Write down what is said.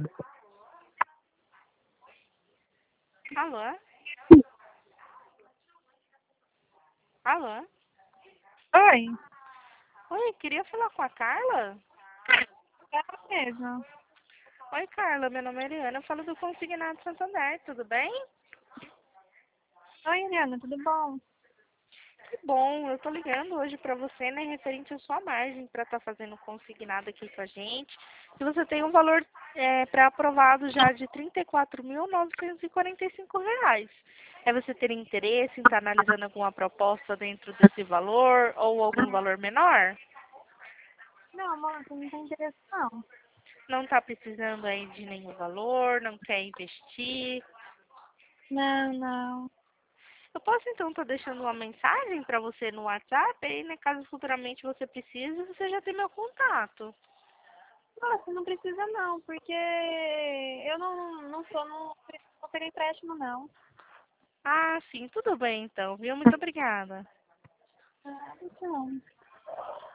Alô? Alô? Oi, Oi, queria falar com a Carla? é ela mesma. Oi, Carla, meu nome é Eliana, eu falo do Consignado Santander, tudo bem? Oi, Eliana, tudo bom? Que bom, eu tô ligando hoje pra você, né, referente à sua margem pra estar fazendo consignado aqui com a gente. E você tem um valor pré-aprovado já de R$ 34.945. É você ter interesse em estar analisando alguma proposta dentro desse valor ou algum valor menor? Não, moça, não tem interesse não. Não está precisando aí de nenhum valor, não quer investir? Não, não. Eu posso então estar deixando uma mensagem para você no WhatsApp, aí, né, caso futuramente você precise, você já tem meu contato. Nossa, não precisa não, porque eu não sou, não peguei empréstimo não. Ah, sim, tudo bem então, viu? Muito obrigada. Ah, então.